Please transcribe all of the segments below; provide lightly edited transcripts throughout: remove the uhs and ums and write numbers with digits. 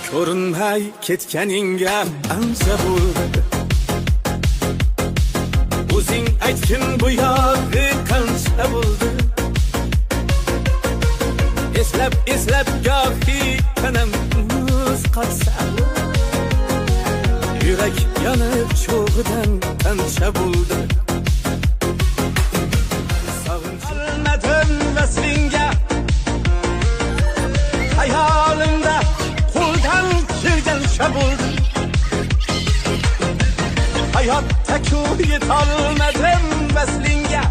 ko'rinmay ketganingga ancha bo'ldi. O'zing aytgin bu yog'i qancha bo'ldi. Eslab gohi tanam muz qotsa, yurak yonib cho'g'idan qancha bo'ldi. Sog'inmadim vaslinga, hayolimda qo'ldan kelgan bo'ldi. Hayotda-ku yetolmadim vaslinga,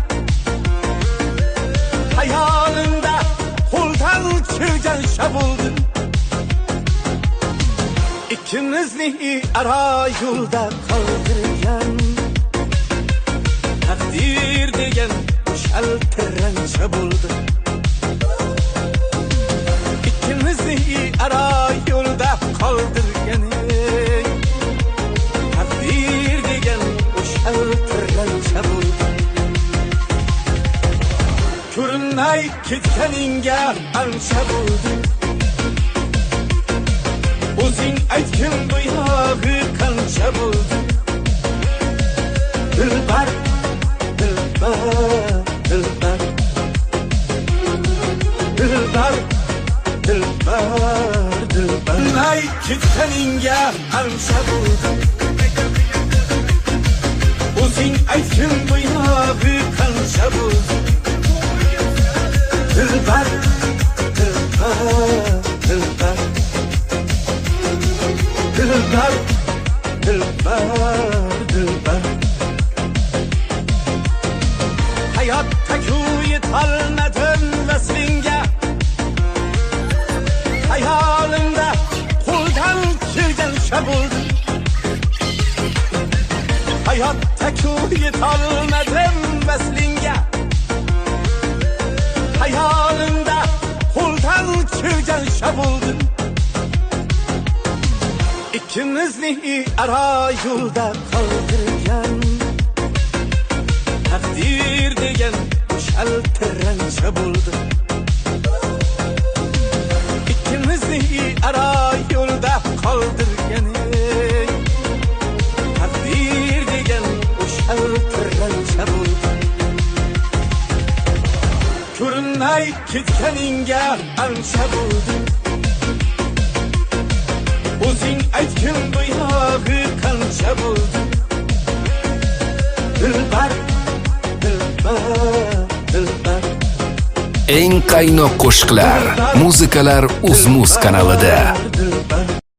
hayolimda qo'ldan kelgan bo'ldi. İkimizni ara yo'lda qoldirgan taqdir degan shaltirancha bo'ldi. İkimizni ara yo'lda qoldirgan taqdir degan shaltirancha bo'ldi. Ko'rinmay ketganingga ancha bo'ldi. O'zing aytgin bu yog'i qancha bo'ldi. Dilbar, dilbar, dilbar, dilbar, dilbar, dilbar. Nay ketganingga ancha bo'ldi. O'zing aytgin bu yog'i qancha bo'ldi. Dilbar, dilbar, dilbar, dilbar, dilbar, dilbar. Hayotda-ku yetolmadim vaslinga, hayolimda qo'ldan kelgan bo'ldi. Hayotda-ku yetolmadim vaslinga, hayolimda qo'ldan kelgan bo'ldi. İkimizni ara yo'lda qoldirgan taqdir degan shaltirancha bo'ldi. İkimizni ara yo'lda qoldirgan taqdir degan shaltirancha bo'ldi. Ko'rinmay ketganingga ancha bo'ldi. O'zing aytgin bu yog'i qancha bo'ldi. Dilbar, dilbar, dilbar. Eng qaynoq qo'shiqlar, muzikalar UzMuz kanalida.